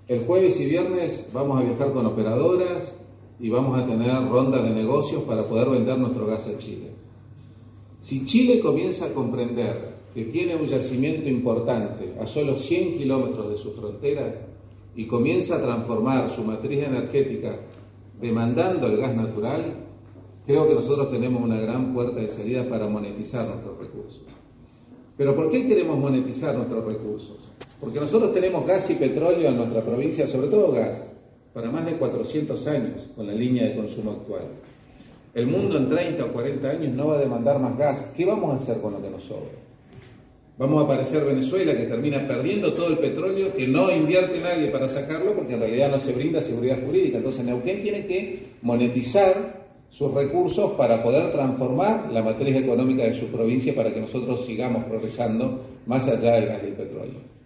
El jueves y viernes vamos a viajar con operadoras y vamos a tener rondas de negocios para poder vender nuestro gas a Chile. Si Chile comienza a comprender que tiene un yacimiento importante a solo 100 kilómetros de su frontera y comienza a transformar su matriz energética demandando el gas natural, creo que nosotros tenemos una gran puerta de salida para monetizar nuestros recursos. ¿Pero por qué queremos monetizar nuestros recursos? Porque nosotros tenemos gas y petróleo en nuestra provincia, sobre todo gas, para más de 400 años con la línea de consumo actual. El mundo en 30 o 40 años no va a demandar más gas. ¿Qué vamos a hacer con lo que nos sobra? Vamos a parecer Venezuela, que termina perdiendo todo el petróleo, que no invierte nadie para sacarlo, porque en realidad no se brinda seguridad jurídica. Entonces Neuquén tiene que monetizar sus recursos para poder transformar la matriz económica de su provincia para que nosotros sigamos progresando más allá del gas y el petróleo.